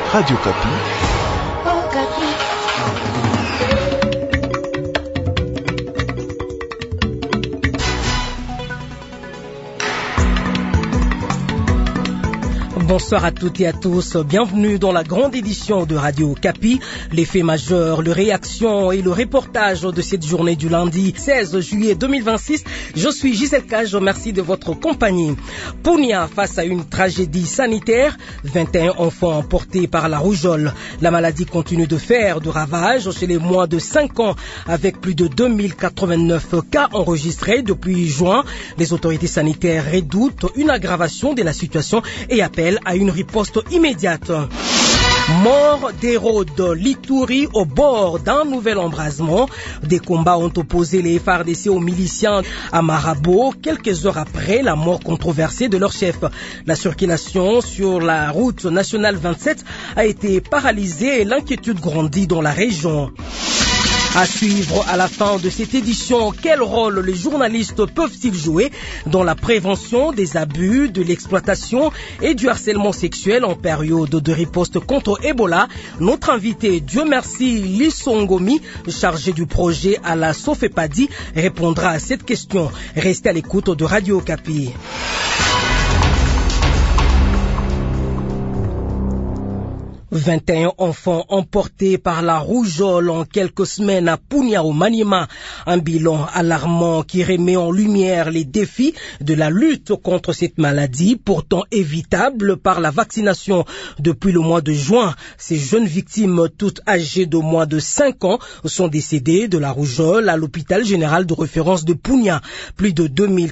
Radio Kapi. Bonsoir à toutes et à tous, bienvenue dans la grande édition de Radio Kapi. Les faits majeurs, les réactions et le reportage de cette journée du lundi 16 juillet 2026. Je suis Gisèle Cage, merci de votre compagnie. Punia face à une tragédie sanitaire, 21 enfants emportés par la rougeole. La maladie continue de faire de ravages chez les moins de 5 ans avec plus de 2089 cas enregistrés depuis juin. Les autorités sanitaires redoutent une aggravation de la situation et appellent à une riposte immédiate. Mort d'Hérode Litouri au bord d'un nouvel embrasement. Des combats ont opposé les FARDC aux miliciens à Marabo quelques heures après la mort controversée de leur chef. La circulation sur la route nationale 27 a été paralysée et l'inquiétude grandit dans la région. À suivre à la fin de cette édition, quel rôle les journalistes peuvent-ils jouer dans la prévention des abus, de l'exploitation et du harcèlement sexuel en période de riposte contre Ebola? Notre invité, Dieu merci, Lissongomi, chargé du projet à la Sofepadi, répondra à cette question. Restez à l'écoute de Radio Kapi. « 21 enfants emportés par la rougeole en quelques semaines à Punia au Maniema. Un bilan alarmant qui remet en lumière les défis de la lutte contre cette maladie, pourtant évitable par la vaccination. Depuis le mois de juin, ces jeunes victimes, toutes âgées de moins de 5 ans, sont décédées de la rougeole à l'hôpital général de référence de Punia. Plus de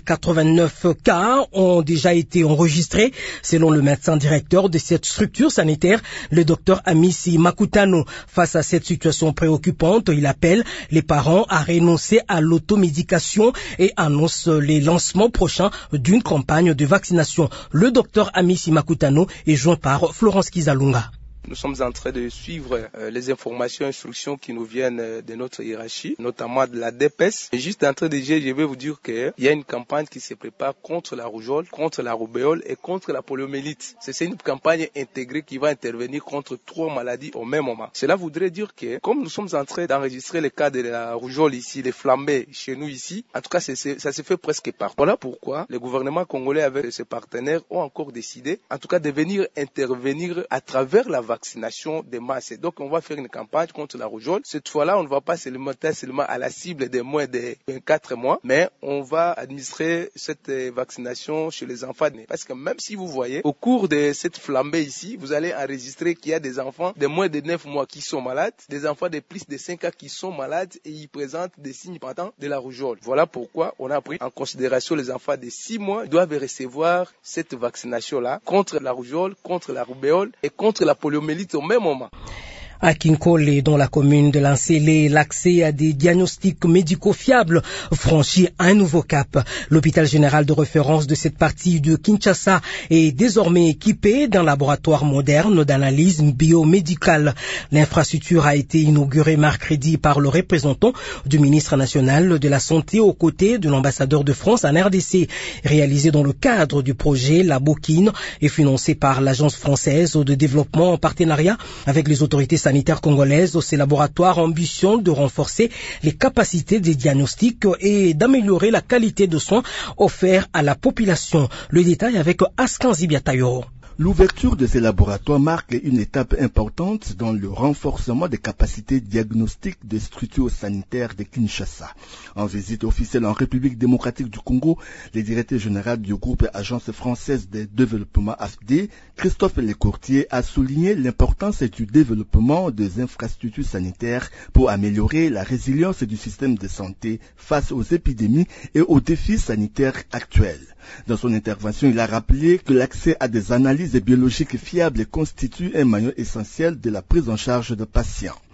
2089 cas ont déjà été enregistrés, selon le médecin directeur de cette structure sanitaire, le docteur Amissi Makutano. Face à cette situation préoccupante, il appelle les parents à renoncer à l'automédication et annonce les lancements prochains d'une campagne de vaccination. Le docteur Amissi Makutano est joint par Florence Kizalunga. Nous sommes en train de suivre les informations et instructions qui nous viennent de notre hiérarchie, notamment de la DPS. Et juste en train de dire, je vais vous dire qu'il y a une campagne qui se prépare contre la rougeole, contre la rubéole et contre la poliomyélite. C'est une campagne intégrée qui va intervenir contre 3 maladies au même moment. Cela voudrait dire que, comme nous sommes en train d'enregistrer les cas de la rougeole ici, les flambées chez nous ici, en tout cas, ça se fait presque partout. Voilà pourquoi le gouvernement congolais avec ses partenaires ont encore décidé, en tout cas, de venir intervenir à travers la vaccination des masses. Et donc, on va faire une campagne contre la rougeole. Cette fois-là, on ne va pas seulement à la cible des moins de 24 mois, mais on va administrer cette vaccination chez les enfants. Parce que même si vous voyez, au cours de cette flambée ici, vous allez enregistrer qu'il y a des enfants de moins de 9 mois qui sont malades, des enfants de plus de 5 ans qui sont malades et ils présentent des signes patents de la rougeole. Voilà pourquoi on a pris en considération les enfants de 6 mois. Ils doivent recevoir cette vaccination-là contre la rougeole, contre la rubéole et contre la poliomyélite au même moment. À Kinkole, dans la commune de Lansele, l'accès à des diagnostics médicaux fiables franchit un nouveau cap. L'hôpital général de référence de cette partie de Kinshasa est désormais équipé d'un laboratoire moderne d'analyse biomédicale. L'infrastructure a été inaugurée mercredi par le représentant du ministre national de la Santé aux côtés de l'ambassadeur de France en RDC. Réalisé dans le cadre du projet La Bokine et financé par l'Agence française de développement en partenariat avec les autorités sanitaires congolaises, ces laboratoires ambitionnent de renforcer les capacités des diagnostics et d'améliorer la qualité de soins offerts à la population. Le détail avec Askan Zibiatayo. L'ouverture de ces laboratoires marque une étape importante dans le renforcement des capacités diagnostiques des structures sanitaires de Kinshasa. En visite officielle en République démocratique du Congo, le directeur général du groupe Agence française de développement AFD, Christophe Lecourtier, a souligné l'importance du développement des infrastructures sanitaires pour améliorer la résilience du système de santé face aux épidémies et aux défis sanitaires actuels. Dans son intervention, il a rappelé que l'accès à des analyses biologiques fiables constitue un maillon essentiel de la prise en charge de patients.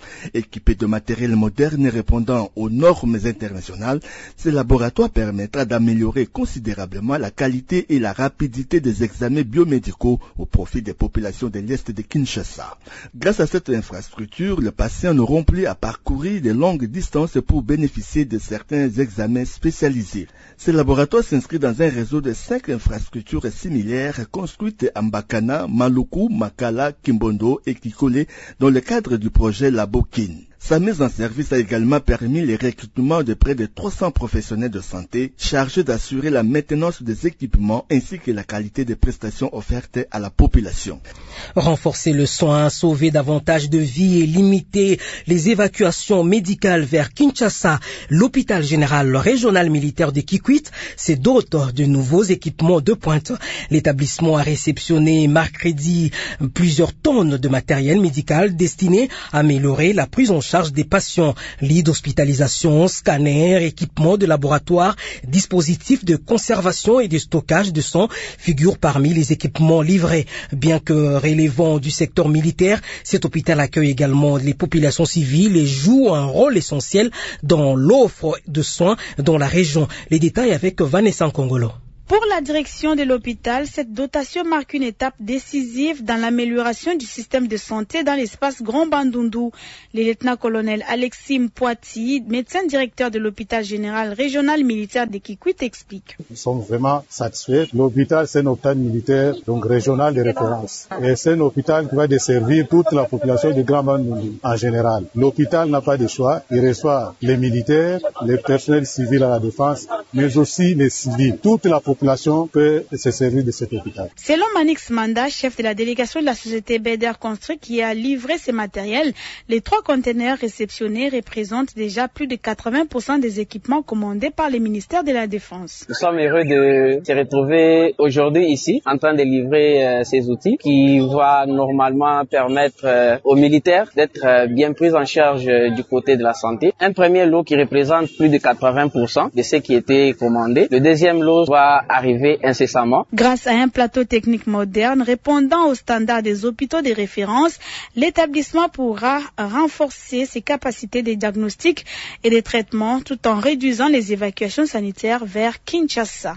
Équipé de matériel moderne et répondant aux normes internationales, ce laboratoire permettra d'améliorer considérablement la qualité et la rapidité des examens biomédicaux au profit des populations de l'Est de Kinshasa. Grâce à cette infrastructure, les patients n'auront plus à parcourir de longues distances pour bénéficier de certains examens spécialisés. Ce laboratoire s'inscrit dans un réseau de 5 infrastructures similaires construites à Mbakana, Maluku, Makala, Kimbondo et Kikole dans le cadre du projet Labokin. Sa mise en service a également permis le recrutement de près de 300 professionnels de santé chargés d'assurer la maintenance des équipements ainsi que la qualité des prestations offertes à la population. Renforcer le soin, sauver davantage de vies et limiter les évacuations médicales vers Kinshasa, l'hôpital général régional militaire de Kikwit, c'est d'autres de nouveaux équipements de pointe. L'établissement a réceptionné mercredi plusieurs tonnes de matériel médical destiné à améliorer la prise en charge des patients, lits d'hospitalisation, scanners, équipements de laboratoire, dispositifs de conservation et de stockage de sang figurent parmi les équipements livrés. Bien que relevant du secteur militaire, cet hôpital accueille également les populations civiles et joue un rôle essentiel dans l'offre de soins dans la région. Les détails avec Vanessa Nkongolo. Pour la direction de l'hôpital, cette dotation marque une étape décisive dans l'amélioration du système de santé dans l'espace Grand Bandundu. Le lieutenant-colonel Alexis Mpoiti, médecin directeur de l'hôpital général régional militaire de Kikwit, explique. Nous sommes vraiment satisfaits. L'hôpital, c'est un hôpital militaire, donc régional de référence. Et c'est un hôpital qui va desservir toute la population de Grand Bandundu en général. L'hôpital n'a pas de choix. Il reçoit les militaires, les personnels civils à la défense, mais aussi les civils. Toute la population peut se servir de cet hôpital. Selon Manix Manda, chef de la délégation de la société Beder Construct qui a livré ces matériels, les 3 conteneurs réceptionnés représentent déjà plus de 80% des équipements commandés par les ministères de la Défense. Nous sommes heureux de se retrouver aujourd'hui ici en train de livrer ces outils qui vont normalement permettre aux militaires d'être bien pris en charge du côté de la santé. Un premier lot qui représente plus de 80% de ce qui était commandé. Le deuxième lot va arriver incessamment. Grâce à un plateau technique moderne répondant aux standards des hôpitaux de référence, l'établissement pourra renforcer ses capacités de diagnostic et de traitement tout en réduisant les évacuations sanitaires vers Kinshasa.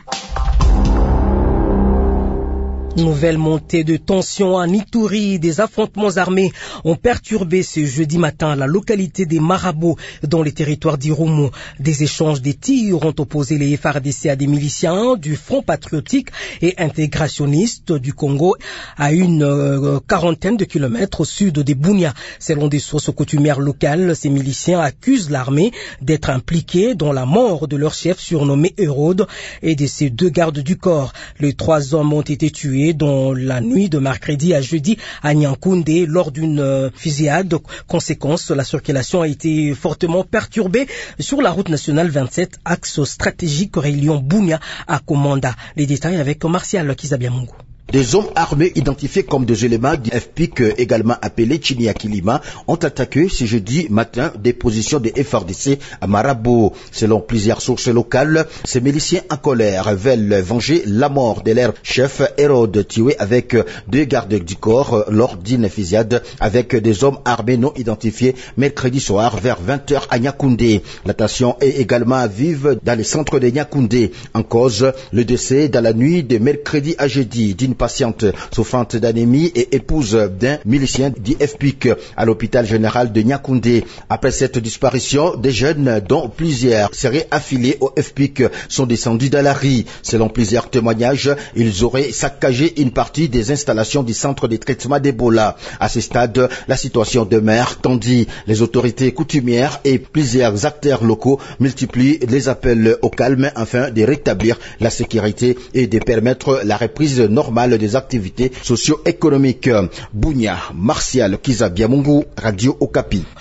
Nouvelle montée de tension en Ituri. Des affrontements armés ont perturbé ce jeudi matin la localité des Marabouts dans les territoires d'Irumu. Des échanges de tirs ont opposé les FARDC à des miliciens du Front patriotique et intégrationniste du Congo à une quarantaine de kilomètres au sud de Bunia. Selon des sources coutumières locales, ces miliciens accusent l'armée d'être impliquée dans la mort de leur chef surnommé Hérode et de ses 2 gardes du corps. Les 3 hommes ont été tués dans la nuit de mercredi à jeudi à Nyankoundé lors d'une fusillade. Conséquence, la circulation a été fortement perturbée sur la route nationale 27, axe stratégique reliant Bunia à Komanda. Les détails avec Martial Kizabiamungu. Des hommes armés identifiés comme des éléments du FPIC, également appelés Chiniakilima, ont attaqué ce jeudi matin des positions des FARDC à Marabou. Selon plusieurs sources locales, ces miliciens en colère veulent venger la mort de leur chef Hérode, tué avec 2 gardes du corps lors d'une fusillade avec des hommes armés non identifiés mercredi soir vers 20h à Nyakoundé. La tension est également vive dans le centre de Nyakoundé. En cause, le décès dans la nuit de mercredi à jeudi d'une patiente souffrante d'anémie et épouse d'un milicien du FPIC à l'hôpital général de Nyakoundé. Après cette disparition, des jeunes dont plusieurs seraient affiliés au FPIC sont descendus dans la rue. Selon plusieurs témoignages, ils auraient saccagé une partie des installations du centre de traitement d'Ebola. À ce stade, la situation demeure tendue. Les autorités coutumières et plusieurs acteurs locaux multiplient les appels au calme afin de rétablir la sécurité et de permettre la reprise normale des activités socio-économiques. Bunia, Martial Kizabiamungu, Radio Okapi.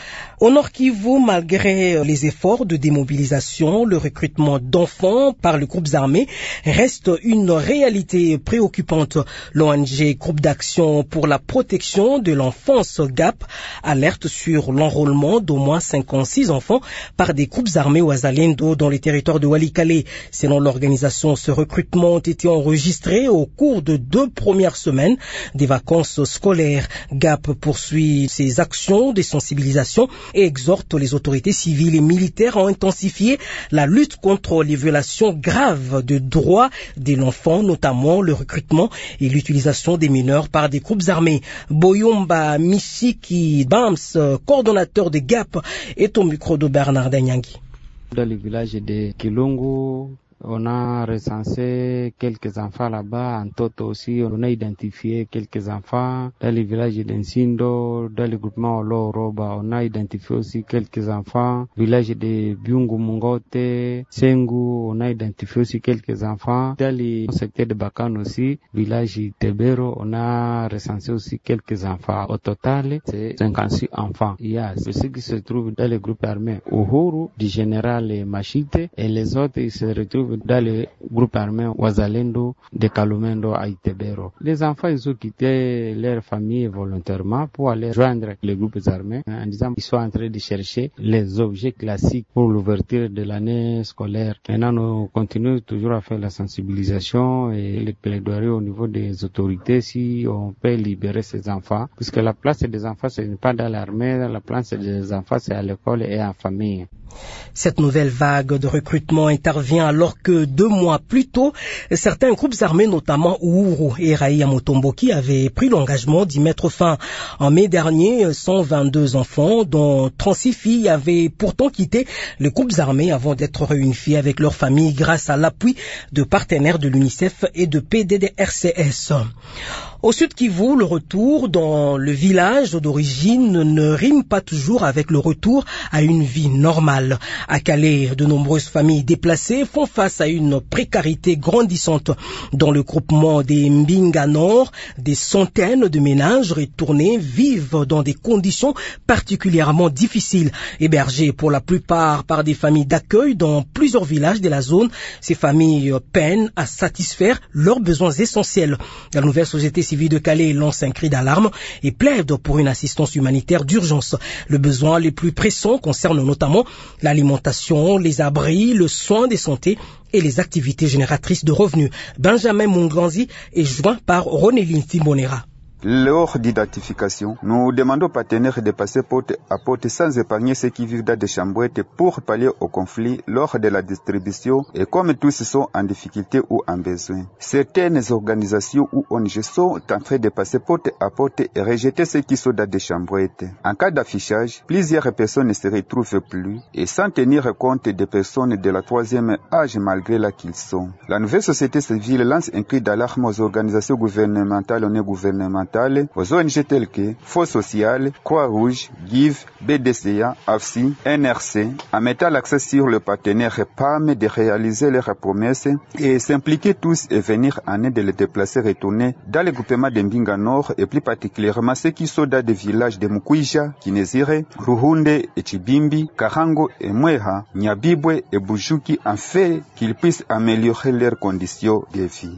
Au Nord Kivu, malgré les efforts de démobilisation, le recrutement d'enfants par les groupes armés reste une réalité préoccupante. L'ONG Groupe d'action pour la protection de l'enfance GAP alerte sur l'enrôlement d'au moins 56 enfants par des groupes armés Wazalendo dans les territoires de Walikale. Selon l'organisation, ce recrutement ont été enregistrés au cours de 2 premières semaines des vacances scolaires. GAP poursuit ses actions de sensibilisation et exhorte les autorités civiles et militaires à intensifier la lutte contre les violations graves de droits de l'enfant, notamment le recrutement et l'utilisation des mineurs par des groupes armés. Boyumba Mishiki Bams, coordonnateur de GAP, est au micro de Bernard Danyangui. Dans le village de Kilungu, on a recensé quelques enfants là-bas. En Toto aussi, on a identifié quelques enfants. Dans le village d'Ensindo, dans le groupement Olo-Roba, on a identifié aussi quelques enfants. Village de Biungu Mungote, Sengu, on a identifié aussi quelques enfants. Dans le secteur de Bakan aussi, village Tebero, on a recensé aussi quelques enfants. Au total, c'est 56 enfants. Il y a ceux qui se trouvent dans le groupe armé Uhuru, du général Machite, et les autres, ils se retrouvent dans le groupe armé Wazalendo de Kalumendo à Itebero. Les enfants, ils ont quitté leur famille volontairement pour aller joindre les groupes armés en disant qu'ils sont en train de chercher les objets classiques pour l'ouverture de l'année scolaire. Maintenant, nous continuons toujours à faire la sensibilisation et le plaidoyer au niveau des autorités si on peut libérer ces enfants, puisque la place des enfants, ce n'est pas dans l'armée, la place des enfants, c'est à l'école et en famille. Cette nouvelle vague de recrutement intervient alors que 2 mois plus tôt, certains groupes armés, notamment Uhuru et Raïa Motomboki, avaient pris l'engagement d'y mettre fin. En mai dernier, 122 enfants, dont 36 filles, avaient pourtant quitté les groupes armés avant d'être réunifiés avec leurs familles grâce à l'appui de partenaires de l'UNICEF et de PDDRCS. Au Sud Kivu, le retour dans le village d'origine ne rime pas toujours avec le retour à une vie normale. À Calais, de nombreuses familles déplacées font face à une précarité grandissante. Dans le groupement des Mbinga Nord, des centaines de ménages retournés vivent dans des conditions particulièrement difficiles. Hébergés pour la plupart par des familles d'accueil dans plusieurs villages de la zone, ces familles peinent à satisfaire leurs besoins essentiels. La nouvelle société civile de Calais lance un cri d'alarme et plaide pour une assistance humanitaire d'urgence. Le besoin les plus pressants concerne notamment l'alimentation, les abris, le soin de santé et les activités génératrices de revenus. Benjamin Munganzi est joint par Ronéline Timbonera. Lors d'identification, nous demandons aux partenaires de passer porte à porte sans épargner ceux qui vivent dans des chambouettes pour pallier au conflit lors de la distribution et comme tous sont en difficulté ou en besoin. Certaines organisations ou ONG sont en train de passer porte à porte et rejeter ceux qui sont dans des chambouettes. En cas d'affichage, plusieurs personnes ne se retrouvent plus et sans tenir compte des personnes de la 3e âge malgré là qu'ils sont. La nouvelle société civile lance un cri d'alarme aux organisations gouvernementales et non gouvernementales, aux ONG telles que Fonds Social, Croix-Rouge, GIV, BDCA, AFSI, NRC, en mettant l'accent sur le partenaire PAM de réaliser leurs promesses et s'impliquer tous et venir en aide de les déplacer retourner dans le groupement de Mbinga Nord et plus particulièrement ceux qui sont dans des villages de Mukwija, Kinezire, Ruhunde et Chibimbi, Karango et Mweha, Nyabibwe et Bujuki afin qu'ils puissent améliorer leurs conditions de vie.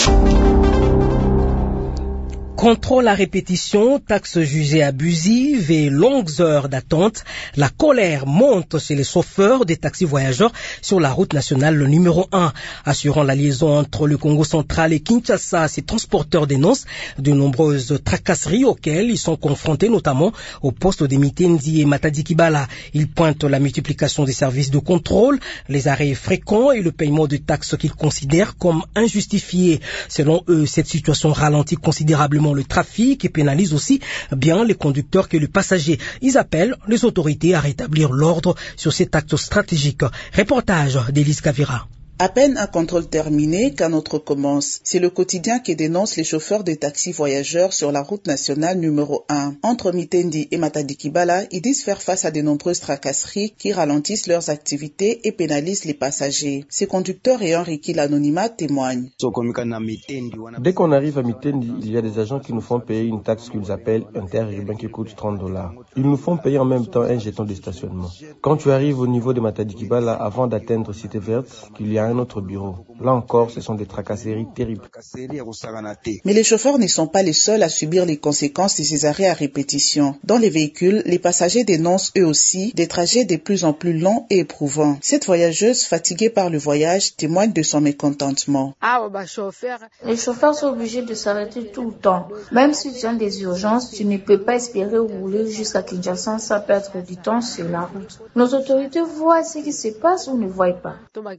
Contrôle à répétition, taxes jugées abusives et longues heures d'attente, la colère monte chez les chauffeurs des taxis voyageurs sur la route nationale numéro 1. Assurant la liaison entre le Congo central et Kinshasa, ces transporteurs dénoncent de nombreuses tracasseries auxquelles ils sont confrontés, notamment au poste de Mitendi et Matadi Kibala. Ils pointent la multiplication des services de contrôle, les arrêts fréquents et le paiement de taxes qu'ils considèrent comme injustifiés. Selon eux, cette situation ralentit considérablement le trafic et pénalise aussi bien les conducteurs que les passagers. Ils appellent les autorités à rétablir l'ordre sur cet acte stratégique. Reportage d'Élise Kavira. À peine un contrôle terminé qu'un autre commence. C'est le quotidien qui dénonce les chauffeurs de taxis voyageurs sur la route nationale numéro 1. Entre Mitendi et Matadi-Kibala, ils disent faire face à de nombreuses tracasseries qui ralentissent leurs activités et pénalisent les passagers. Ces conducteurs ayant requis l'anonymat témoignent. Dès qu'on arrive à Mitendi, il y a des agents qui nous font payer une taxe qu'ils appellent interurbain qui coûte $30. Ils nous font payer en même temps un jeton de stationnement. Quand tu arrives au niveau de Matadi-Kibala, avant d'atteindre Cité Verte, qu'il y a un autre bureau. Là encore, ce sont des tracasseries terribles. Mais les chauffeurs ne sont pas les seuls à subir les conséquences de ces arrêts à répétition. Dans les véhicules, les passagers dénoncent eux aussi des trajets de plus en plus longs et éprouvants. Cette voyageuse, fatiguée par le voyage, témoigne de son mécontentement. Les chauffeurs sont obligés de s'arrêter tout le temps. Même si tu as des urgences, tu ne peux pas espérer rouler jusqu'à Kinshasa sans perdre du temps sur la route. Nos autorités voient ce qui se passe ou ne voient pas.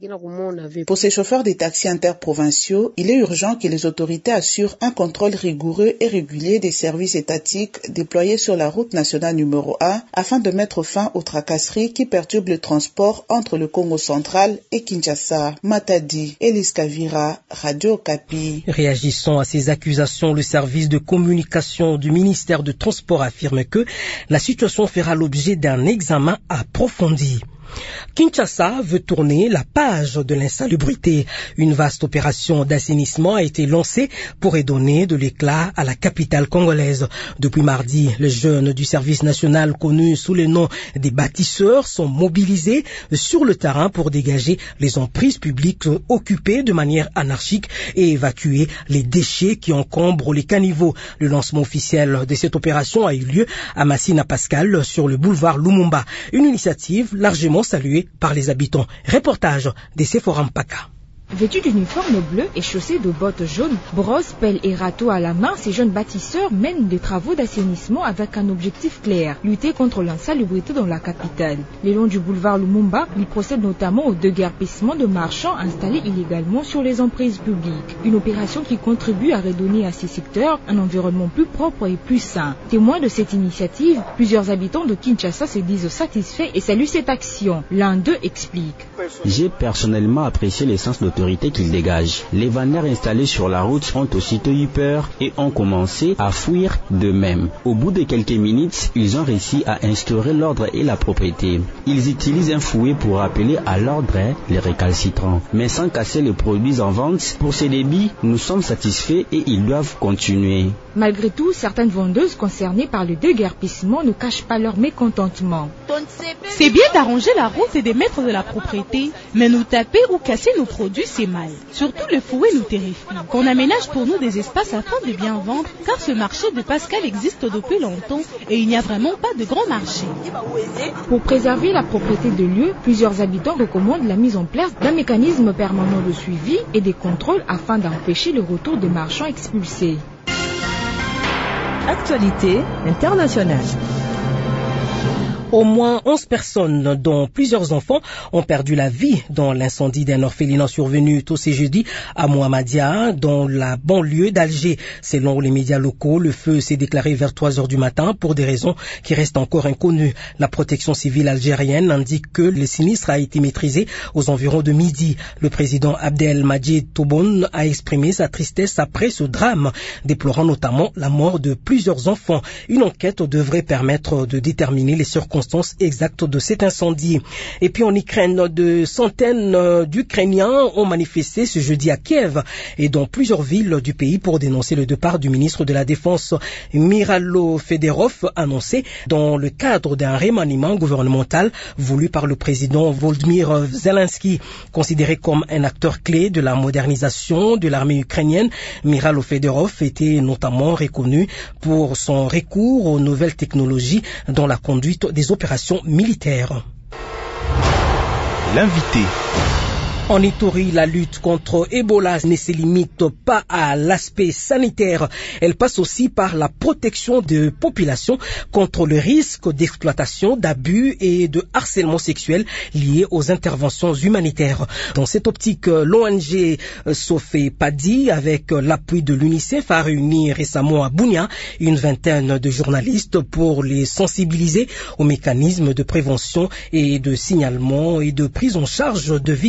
Pour ces chauffeurs des taxis interprovinciaux, il est urgent que les autorités assurent un contrôle rigoureux et régulier des services étatiques déployés sur la route nationale numéro 1 afin de mettre fin aux tracasseries qui perturbent le transport entre le Congo central et Kinshasa. Matadi, Elise Kavira, Radio Okapi. Réagissant à ces accusations, le service de communication du ministère de Transport affirme que la situation fera l'objet d'un examen approfondi. Kinshasa veut tourner la page de l'insalubrité. Une vaste opération d'assainissement a été lancée pour redonner de l'éclat à la capitale congolaise. Depuis mardi, les jeunes du service national connus sous le nom des bâtisseurs sont mobilisés sur le terrain pour dégager les emprises publiques occupées de manière anarchique et évacuer les déchets qui encombrent les caniveaux. Le lancement officiel de cette opération a eu lieu à Massina Pascal sur le boulevard Lumumba. Une initiative largement salué par les habitants. Reportage de Sephora Mpaka. Vêtus d'uniforme bleu et chaussés de bottes jaunes, brosses, pelles et râteaux à la main, ces jeunes bâtisseurs mènent des travaux d'assainissement avec un objectif clair, lutter contre l'insalubrité dans la capitale. Le long du boulevard Lumumba, ils procèdent notamment au déguerpissement de marchands installés illégalement sur les emprises publiques. Une opération qui contribue à redonner à ces secteurs un environnement plus propre et plus sain. Témoins de cette initiative, plusieurs habitants de Kinshasa se disent satisfaits et saluent cette action. L'un d'eux explique. J'ai personnellement apprécié l'essence d'autorité qu'il dégage. Les vannières installés sur la route ont aussitôt eu peur et ont commencé à fuir d'eux-mêmes. Au bout de quelques minutes, ils ont réussi à instaurer l'ordre et la propriété. Ils utilisent un fouet pour appeler à l'ordre les récalcitrants, mais sans casser les produits en vente. Pour ces débits, nous sommes satisfaits et ils doivent continuer. Malgré tout, certaines vendeuses concernées par le déguerpissement ne cachent pas leur mécontentement. C'est bien d'arranger la route et de mettre de la propriété, mais nous taper ou casser nos produits, c'est mal. Surtout le fouet nous terrifie. Qu'on aménage pour nous des espaces afin de bien vendre, car ce marché de Pascal existe depuis longtemps et il n'y a vraiment pas de grand marché. Pour préserver la propriété de lieux, plusieurs habitants recommandent la mise en place d'un mécanisme permanent de suivi et des contrôles afin d'empêcher le retour des marchands expulsés. Actualité internationale. Au moins 11 personnes, dont plusieurs enfants, ont perdu la vie dans l'incendie d'un orphelinat survenu tôt ce jeudi à Mohammedia, dans la banlieue d'Alger. Selon les médias locaux, le feu s'est déclaré vers 3 heures du matin pour des raisons qui restent encore inconnues. La protection civile algérienne indique que le sinistre a été maîtrisé aux environs de midi. Le président Abdelmadjid Tebboune a exprimé sa tristesse après ce drame, déplorant notamment la mort de plusieurs enfants. Une enquête devrait permettre de déterminer les circonstances exactes de cet incendie. Et puis en Ukraine, de centaines d'Ukrainiens ont manifesté ce jeudi à Kiev et dans plusieurs villes du pays pour dénoncer le départ du ministre de la Défense Mykhailo Fedorov, annoncé dans le cadre d'un remaniement gouvernemental voulu par le président Volodymyr Zelensky. Considéré comme un acteur clé de la modernisation de l'armée ukrainienne, Mykhailo Fedorov était notamment reconnu pour son recours aux nouvelles technologies dans la conduite des opérations militaires. L'invité. En Ituri, la lutte contre Ebola ne se limite pas à l'aspect sanitaire. Elle passe aussi par la protection des populations contre le risque d'exploitation, d'abus et de harcèlement sexuel liés aux interventions humanitaires. Dans cette optique, l'ONG Sofé Padi, avec l'appui de l'UNICEF, a réuni récemment à Bunia une vingtaine de journalistes pour les sensibiliser aux mécanismes de prévention et de signalement et de prise en charge de victimes.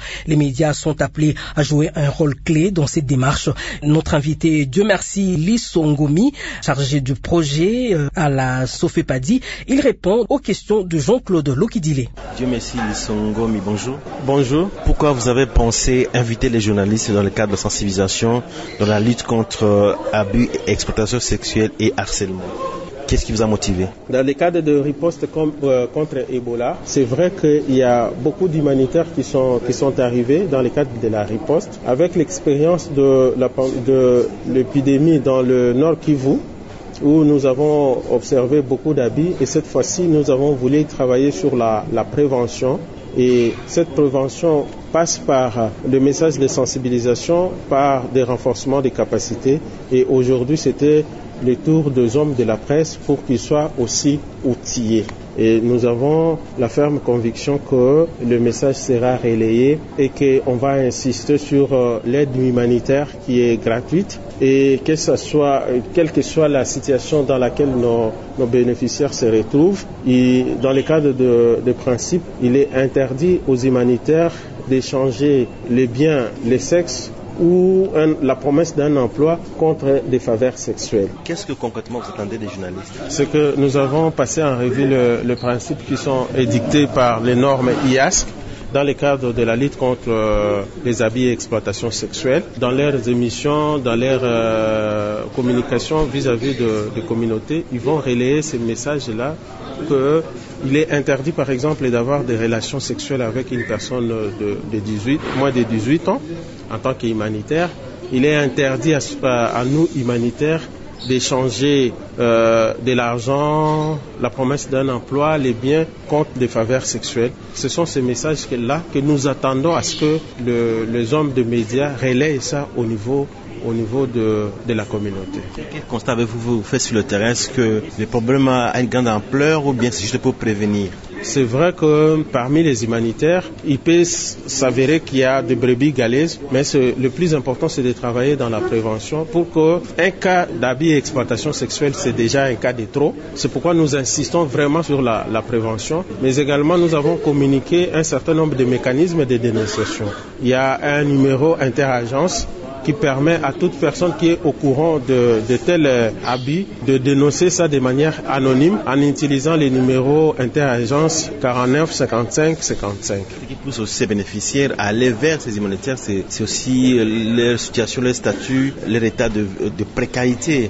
Les médias sont appelés à jouer un rôle clé dans cette démarche. Notre invité, Dieu merci, Lissou Ngomi, chargé du projet à la Sofepadi, il répond aux questions de Jean-Claude Lokidile. Dieu merci, Lissou Ngomi, bonjour. Bonjour. Pourquoi vous avez pensé inviter les journalistes dans le cadre de sensibilisation dans la lutte contre abus, exploitation sexuelle et harcèlement? Qu'est-ce qui vous a motivé? Dans le cadre de riposte contre Ebola, c'est vrai qu'il y a beaucoup d'humanitaires qui sont arrivés dans le cadre de la riposte. Avec l'expérience de l'épidémie dans le Nord Kivu, où nous avons observé beaucoup d'abus, et cette fois-ci, nous avons voulu travailler sur la prévention. Et cette prévention passe par le message de sensibilisation, par des renforcements des capacités. Et aujourd'hui, c'était le tour des hommes de la presse pour qu'ils soient aussi outillés. Et nous avons la ferme conviction que le message sera relayé et qu'on va insister sur l'aide humanitaire qui est gratuite et quelle que soit la situation dans laquelle nos bénéficiaires se retrouvent. Et dans le cadre de principe, il est interdit aux humanitaires d'échanger les biens, les sexes ou la promesse d'un emploi contre des faveurs sexuelles. Qu'est-ce que concrètement vous attendez des journalistes? C'est que nous avons passé en revue le principe qui sont édictés par les normes IASC dans le cadre de la lutte contre les abus et exploitations sexuelles, dans leurs émissions, dans leur communication vis-à-vis de communautés. Ils vont relayer ces messages-là qu'il est interdit, par exemple, d'avoir des relations sexuelles avec une personne de moins de 18 ans en tant qu'humanitaire. Il est interdit à nous, humanitaires, d'échanger de l'argent, la promesse d'un emploi, les biens contre des faveurs sexuelles. Ce sont ces messages-là que nous attendons à ce que les hommes de médias relayent ça au niveau de la communauté. Quel constat avez-vous fait sur le terrain? Est-ce que le problème a une grande ampleur ou bien c'est juste pour prévenir? C'est vrai que parmi les humanitaires, il peut s'avérer qu'il y a des brebis galeuses, mais le plus important, c'est de travailler dans la prévention pour qu'un cas d'abus et exploitation sexuelle, c'est déjà un cas de trop. C'est pourquoi nous insistons vraiment sur la prévention, mais également nous avons communiqué un certain nombre de mécanismes de dénonciation. Il y a un numéro interagence qui permet à toute personne qui est au courant de tels abus de dénoncer ça de manière anonyme en utilisant les numéros interagence 49 55 55. Ce qui pousse aussi ces bénéficiaires à aller vers ces humanitaires, c'est aussi leur situation, leur statut, leur état de précarité.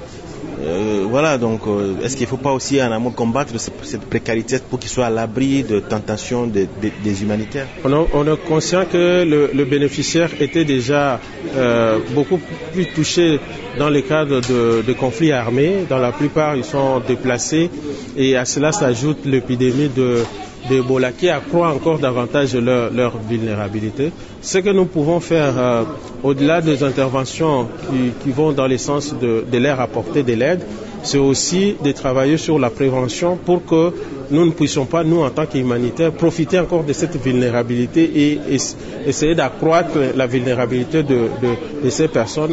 Voilà, donc est-ce qu'il ne faut pas aussi en amont combattre cette précarité pour qu'ils soient à l'abri de tentations des humanitaires? On est conscient que le bénéficiaire était déjà beaucoup plus touché dans le cadre de conflits armés. Dans la plupart, ils sont déplacés et à cela s'ajoute l'épidémie d'Ebola qui accroît encore davantage leur vulnérabilité. Ce que nous pouvons faire au-delà des interventions qui vont dans le sens de leur apporter de l'aide, c'est aussi de travailler sur la prévention pour que nous ne puissions pas, nous en tant qu'humanitaires, profiter encore de cette vulnérabilité et essayer d'accroître la vulnérabilité de ces personnes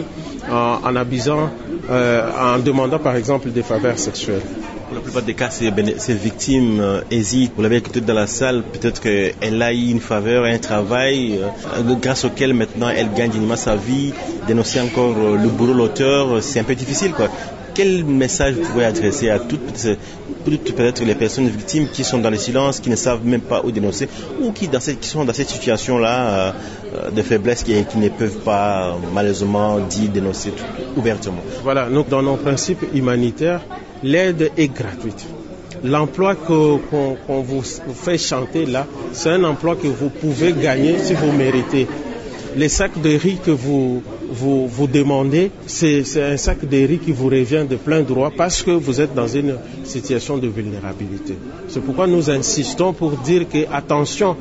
en abusant, en demandant par exemple des faveurs sexuelles. Pour la plupart des cas, ces victimes hésitent. Vous l'avez écouté dans la salle, peut-être qu'elle a eu une faveur, un travail grâce auquel maintenant elle gagne dignement sa vie. Dénoncer encore le bourreau, l'auteur, c'est un peu difficile, quoi. Quel message vous pouvez adresser à toutes peut-être les personnes victimes qui sont dans le silence, qui ne savent même pas où dénoncer, ou qui sont dans cette situation-là de faiblesse qui ne peuvent pas malheureusement dénoncer ouvertement? Voilà, donc dans nos principes humanitaires, l'aide est gratuite. L'emploi qu'on vous fait chanter là, c'est un emploi que vous pouvez gagner si vous méritez. Les sacs de riz que vous demandez, c'est un sac de riz qui vous revient de plein droit parce que vous êtes dans une situation de vulnérabilité. C'est pourquoi nous insistons pour dire que attention,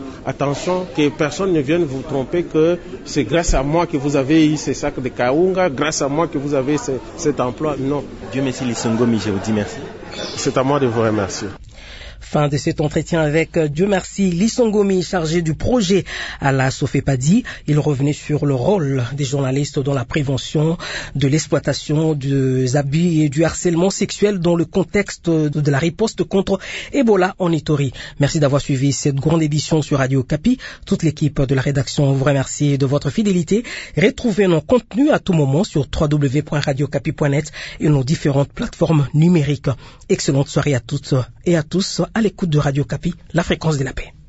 que personne ne vienne vous tromper que c'est grâce à moi que vous avez eu ces sacs de kaunga, grâce à moi que vous avez cet emploi. Non. Dieu merci Lissou Ngomi, je vous dis merci. C'est à moi de vous remercier. Fin de cet entretien avec Dieu merci Lissongomi, chargé du projet à la Sofepadi. Il revenait sur le rôle des journalistes dans la prévention de l'exploitation des abus et du harcèlement sexuel dans le contexte de la riposte contre Ebola en Ituri. Merci d'avoir suivi cette grande édition sur Radio Kapi. Toute l'équipe de la rédaction vous remercie de votre fidélité. Retrouvez nos contenus à tout moment sur www.radiokapi.net et nos différentes plateformes numériques. Excellente soirée à toutes et à tous à l'écoute de Radio Kapi, la fréquence de la paix.